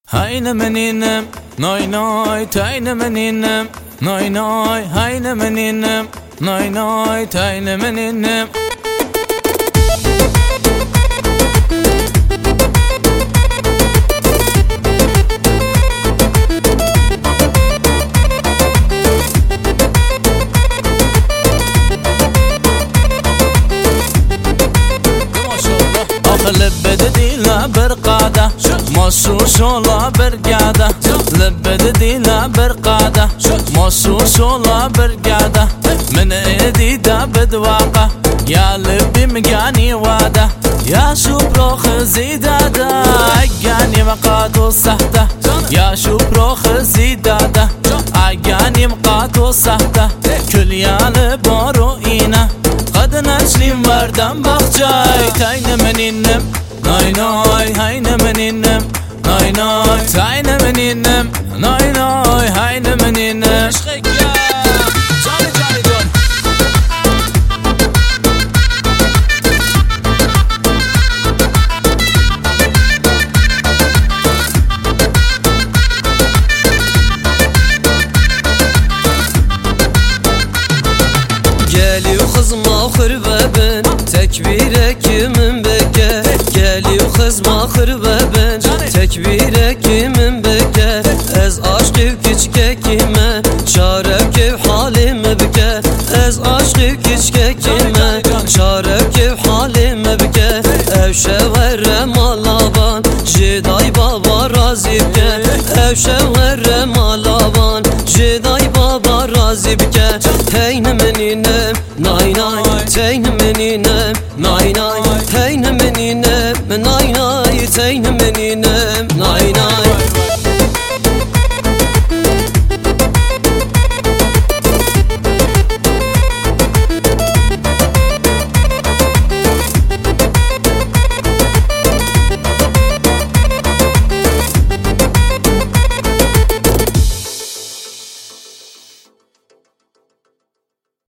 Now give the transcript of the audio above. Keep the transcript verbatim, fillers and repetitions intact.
Hayne meninem, noy noy, tayne meninem, noy noy, hayne meninem, noy noy, tayne meninem. لبد ديلا برقادة مصوص ولا برقادة لبد ديلا برقادة مصوص ولا برقادة من ايدي دابد واقة يا لبي مقاني وادة يا شبروخ زيدادة عقاني مقاتو صحته يا شبروخ زيدادة عقاني مقاتو صحته كل يال بروئينة قد نجلي مردم بخجاي تاين منينم ناي ناي هاين منينم ناي ناي تاين منينم ناي ناي هاين منينم عشقك يا جاني جاني دون Geliyor kızma hırbeben tekbire kimin beke Geliyor kızma hırbeben tekbire kimin beke Ez aşkı küçke kime şarep kev halime beke Ez aşkı küçke kime şarep kev halime beke Ev şeverem alaban jiday baba razibke Ev şeverem alaban jiday baba razibke Heyne meninem nay nay Teyne meninem nay nay Heyne meninem nay nay Teyne meninem nay nay